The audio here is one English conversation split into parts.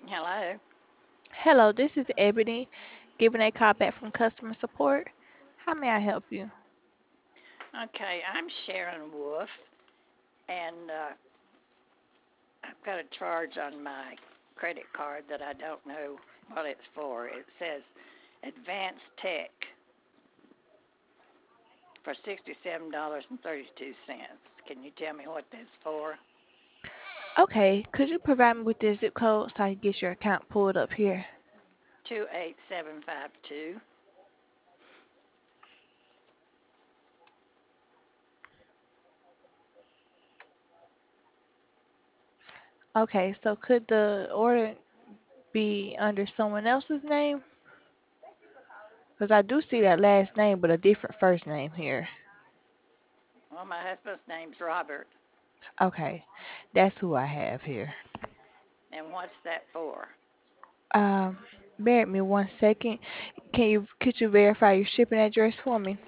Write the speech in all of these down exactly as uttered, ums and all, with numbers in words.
Hello. Hello, this is Ebony giving a call back from customer support. How may I help you? Okay, I'm Sharon Wolf, and uh, I've got a charge on my credit card that I don't know what it's for. It says Advanced Tech for sixty-seven dollars and thirty-two cents. Can you tell me what that's for? Okay, could you provide me with the zip code so I can get your account pulled up here? two eight seven five two. Okay, so could the order be under someone else's name? Because I do see that last name, but a different first name here. Well, my husband's name's Robert, Okay, that's who I have here. and what's that for? Um, Bear with me one second. Can you could you verify your shipping address for me?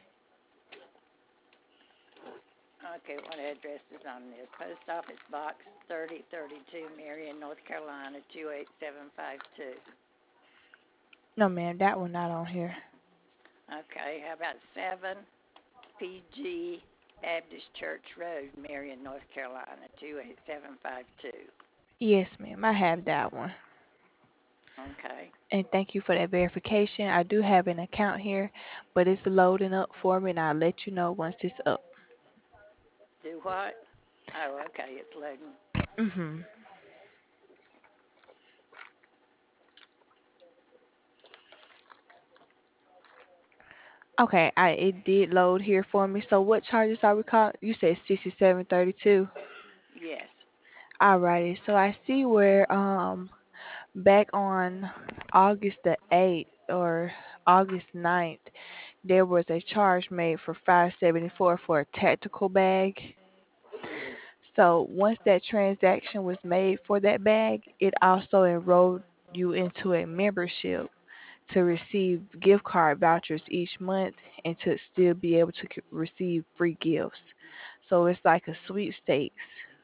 Okay, what address is on this? Post Office Box thirty thirty-two, Marion, North Carolina two eight seven five two. No, ma'am, that one not on here. Okay, how about seven P G Baptist Church Road, Marion, North Carolina two eight seven five two? Yes, ma'am, I have that one. Okay. And thank you for that verification. I do have an account here, but it's loading up for me, and I'll let you know once it's up. Do what? Oh, okay, it's loading. hmm Okay, I it did load here for me. So what charges are we calling? You said sixty-seven thirty-two. Yes. Alrighty. So I see where um back on August the eighth or August ninth, there was a charge made for five seventy-four for a tactical bag. So once that transaction was made for that bag, it also enrolled you into a membership to receive gift card vouchers each month and to still be able to c- receive free gifts. So it's like a sweepstakes.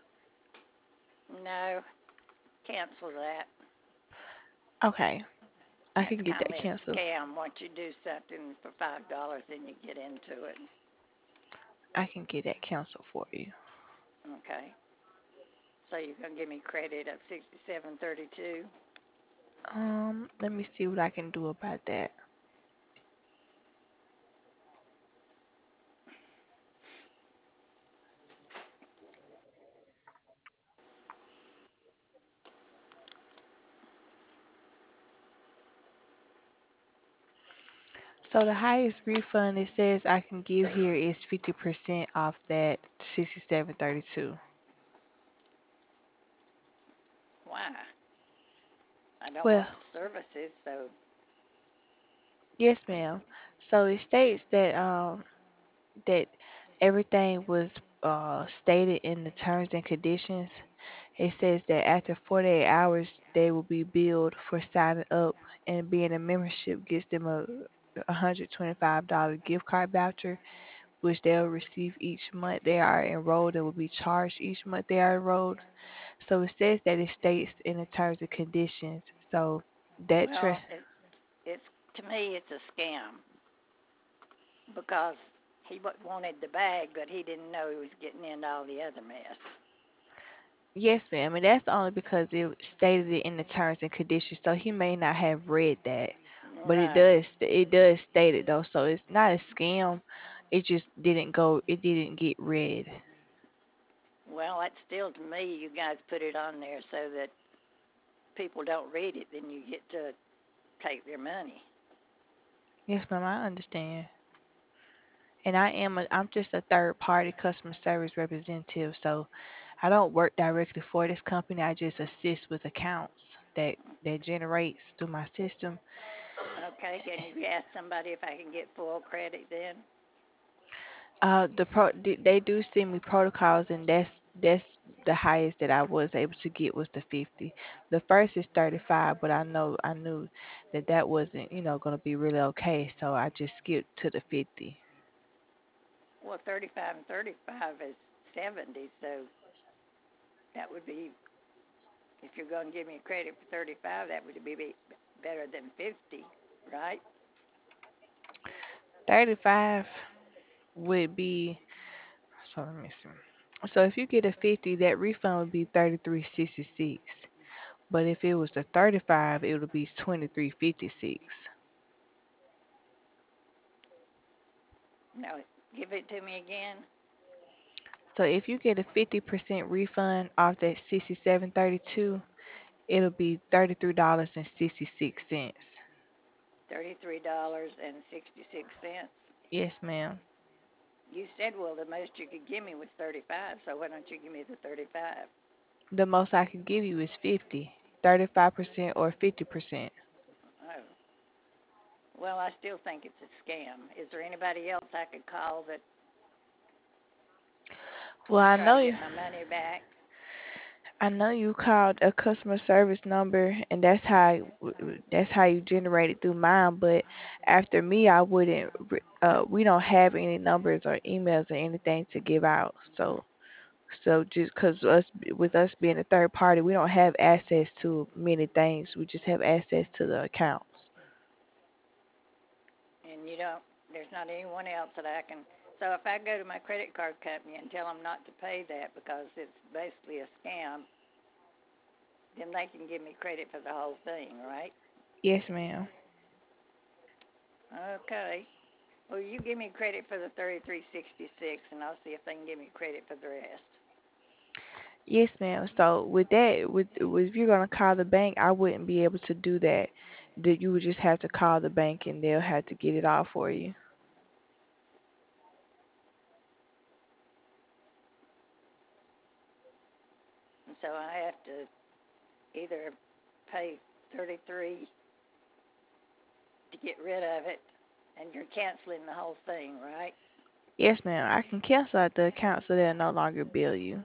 No, cancel that. Okay, I That's can get kind that of a canceled. scam. Once you do something for five dollars, then you get into it. I can get that canceled for you. Okay. So you're gonna give me credit of sixty-seven thirty-two? Um, let me see what I can do about that. So the highest refund it says I can give here is fifty percent off that sixty-seven thirty-two. Why? I don't Well, want the services, so yes, ma'am. So it states that um that everything was uh, stated in the terms and conditions. It says that after forty-eight hours, they will be billed for signing up, and being a membership gives them a one hundred twenty-five dollars gift card voucher, which they'll receive each month they are enrolled and will be charged each month they are enrolled. So it says that it states in the terms and conditions. So that tra- well, it's it's to me it's a scam because he wanted the bag, but he didn't know he was getting into all the other mess. Yes, ma'am, and that's only because it stated it in the terms and conditions, so he may not have read that. But it Right. does it does state it though, so it's not a scam. It just didn't go it didn't get read. Well, that's still to me. You guys put it on there so that people don't read it, then you get to take their money. Yes, ma'am, I understand. And I am a I'm just a third party customer service representative, so I don't work directly for this company. I just assist with accounts that that generates through my system. Okay, can you ask somebody if I can get full credit then? Uh, the pro th- they do send me protocols, and that's that's the highest that I was able to get was the fifty. The first is thirty-five, but I know I knew that that wasn't you know gonna be really okay, so I just skipped to the fifty. Well, thirty-five and thirty-five is seventy, so that would be If you're going to give me credit for thirty-five, that would be be better than fifty, right? thirty-five would be, so let me see. So if you get a fifty, that refund would be thirty-three sixty-six. But if it was the thirty-five, it would be twenty-three fifty-six. No, give it to me again. So if you get a fifty percent refund off that sixty-seven thirty-two, it'll be thirty-three dollars and sixty-six cents. thirty-three dollars and sixty-six cents. Yes, ma'am. You said, well, the most you could give me was thirty-five, so why don't you give me the thirty-five? The most I can give you is fifty. thirty-five percent or fifty percent. Oh, well, I still think it's a scam. Is there anybody else I could call that Well, I try know to you. get my money back? I know you called a customer service number, and that's how that's how you generate it through mine. But after me, I wouldn't. Uh, we don't have any numbers or emails or anything to give out. So, so just because us with us being a third party, we don't have access to many things. We just have access to the accounts. And you don't, there's not anyone else that I can. So if I go to my credit card company and tell them not to pay that because it's basically a scam, then they can give me credit for the whole thing, right? Yes, ma'am. Okay. Well, you give me credit for the thirty-three sixty-six, and I'll see if they can give me credit for the rest. Yes, ma'am. So with that, with, with if you're gonna call the bank, I wouldn't be able to do that. That you would just have to call the bank and they'll have to get it all for you. And so I have to either pay thirty-three to get rid of it, and you're canceling the whole thing, right? Yes, ma'am. I can cancel out the account so they'll no longer bill you.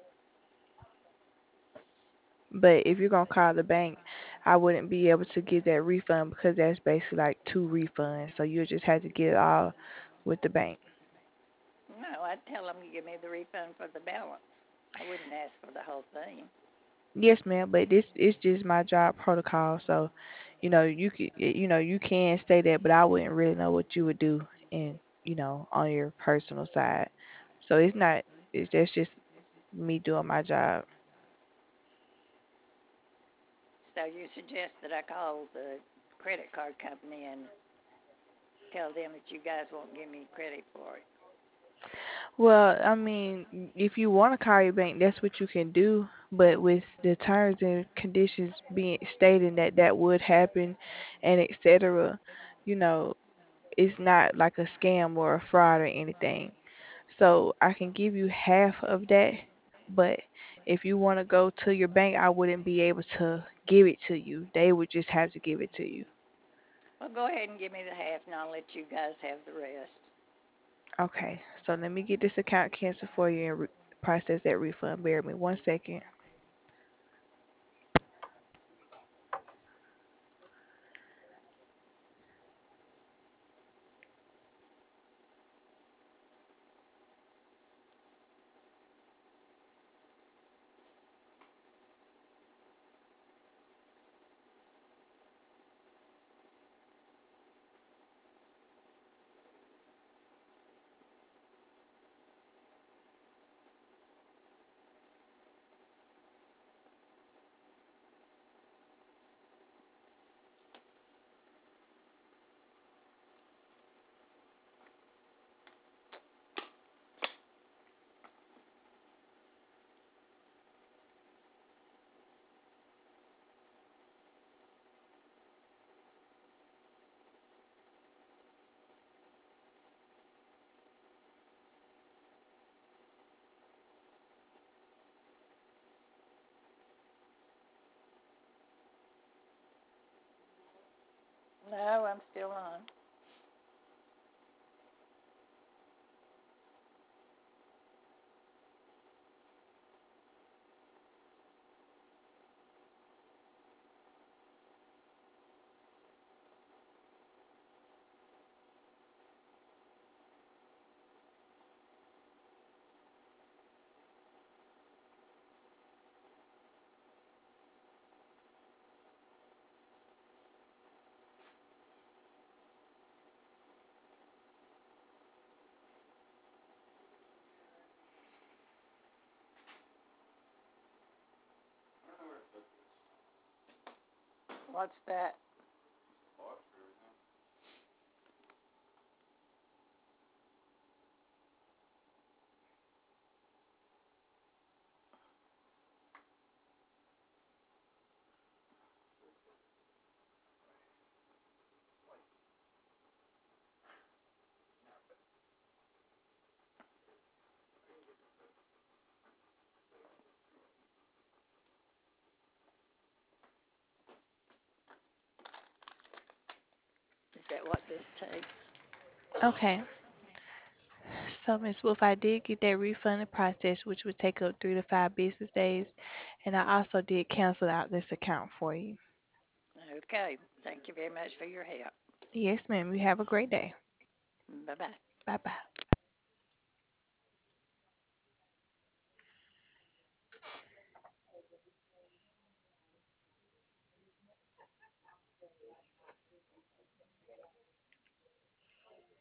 But if you're gonna call the bank, I wouldn't be able to get that refund because that's basically like two refunds. So you'll just have to get it all with the bank. No, I'd tell them to give me the refund for the balance. I wouldn't ask for the whole thing. Yes, ma'am. But this is just my job protocol. So, you know, you could, you know, you can say that, but I wouldn't really know what you would do in, you know, on your personal side. So it's not. It's that's just me doing my job. So you suggest that I call the credit card company and tell them that you guys won't give me credit for it. Well, I mean, if you want to call your bank, that's what you can do. But with the terms and conditions being stating that that would happen, and et cetera, you know, it's not like a scam or a fraud or anything. So I can give you half of that, but if you want to go to your bank, I wouldn't be able to give it to you. They would just have to give it to you. Well, go ahead and give me the half, and I'll let you guys have the rest. Okay, so let me get this account canceled for you and re- process that refund. Bear with me one second. No, I'm still on. What's that? Is that what this takes? Okay. So, Miss Wolf, I did get that refunded process, which would take up three to five business days, and I also did cancel out this account for you. Okay. Thank you very much for your help. Yes, ma'am. You have a great day. Bye bye. Bye bye.